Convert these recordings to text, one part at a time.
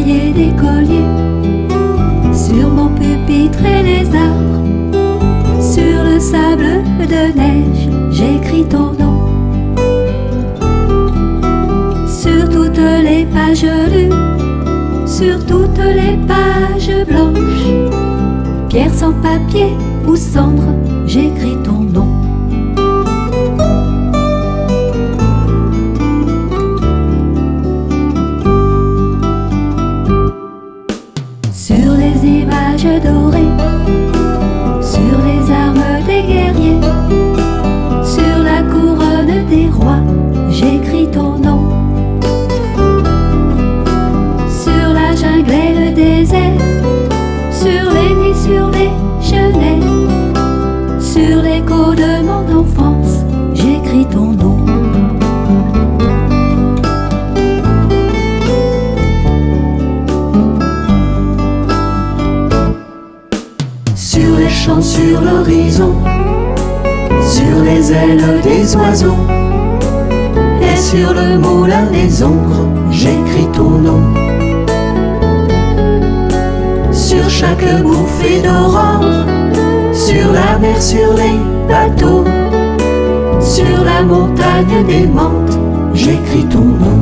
cahiers d'écolier, sur mon pupitre et les arbres, sur le sable de neige, j'écris ton nom. Sur toutes les pages lues, sur toutes les pages blanches, pierre sans papier ou cendre, j'écris ton nom. Sur les images dorées, sur les armes des guerriers, sur la couronne des rois, j'écris ton nom. Sur la jungle et le désert, sur les nids, sur les genêts, sur l'écho de mon enfance, j'écris ton nom. Sur les champs, sur l'horizon, sur les ailes des oiseaux, et sur le moulin des ombres, j'écris ton nom. Sur chaque bouffée d'aurore, sur la mer, sur les bateaux, sur la montagne des menthes, j'écris ton nom.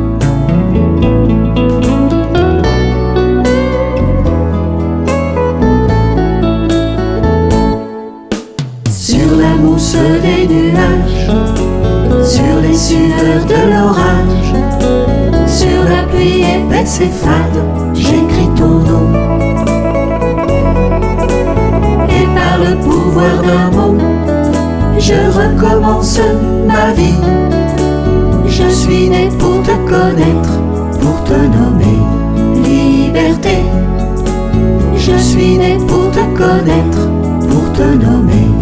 Sur la mousse des nuages, sur les sueurs de l'orage, sur la pluie épaisse et fade, j'écris ton nom. Et par le pouvoir d'un mot, je recommence ma vie. Je suis né pour te connaître, pour te nommer liberté. Je suis né pour te connaître, pour te nommer